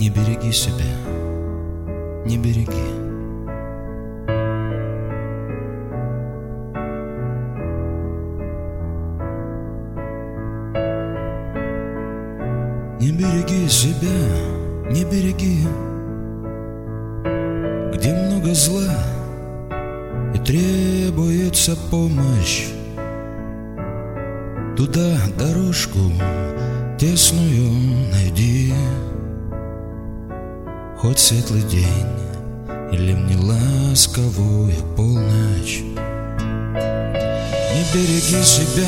Не береги себя, не береги. Не береги себя, не береги. Где много зла и требуется помощь, туда дорожку тесную найди. Хоть светлый день или мне ласковую полночь. Не береги себя,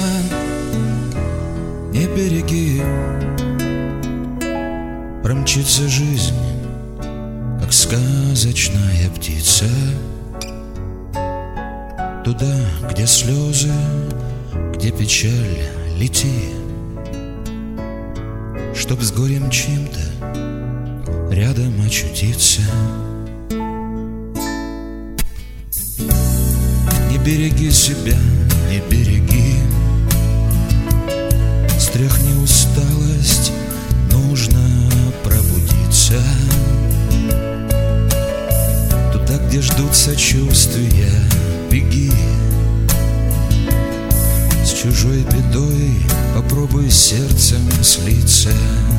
не береги. Промчится жизнь, как сказочная птица, туда, где слезы, где печаль, лети, чтоб с горем чьим-то рядом очутиться. Не береги себя, не береги. Стряхни усталость, нужно пробудиться. Туда, где ждут сочувствия, беги. С чужой бедой попробуй сердцем слиться.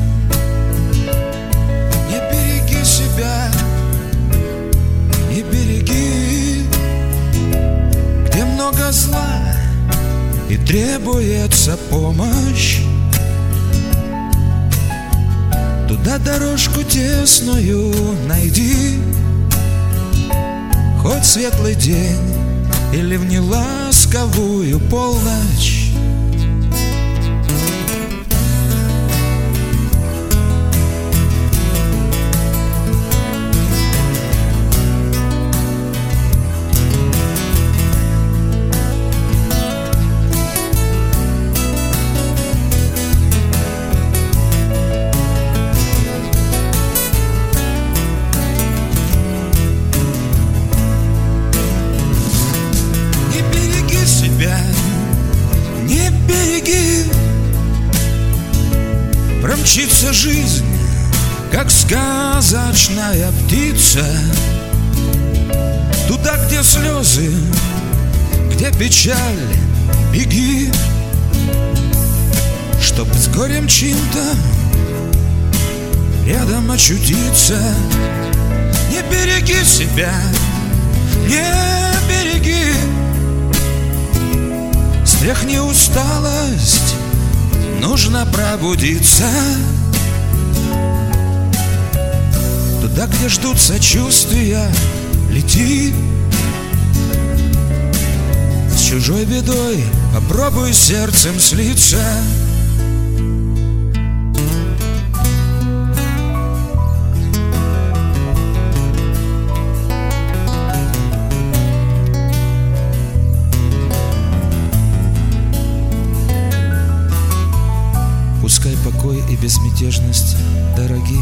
Не береги себя, не береги. Где много зла и требуется помощь, туда дорожку тесную найди. Хоть светлый день или в неласковую полночь. Не береги. Промчится жизнь, как сказочная птица, туда, где слезы, где печаль, беги, чтоб с горем чьим-то рядом очутиться. Не береги себя, не береги. Стряхни усталость, нужно пробудиться. Туда, где ждут сочувствия, лети. С чужой бедой попробуй сердцем слиться. Пускай покой и безмятежность дороги.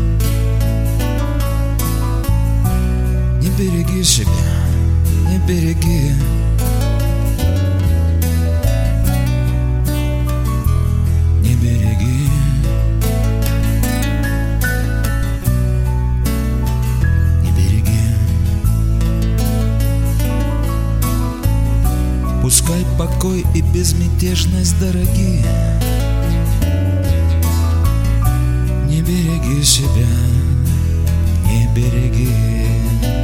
Не береги себя, не береги. Не береги. Не береги. Пускай покой и безмятежность дороги. Не береги себя, не береги.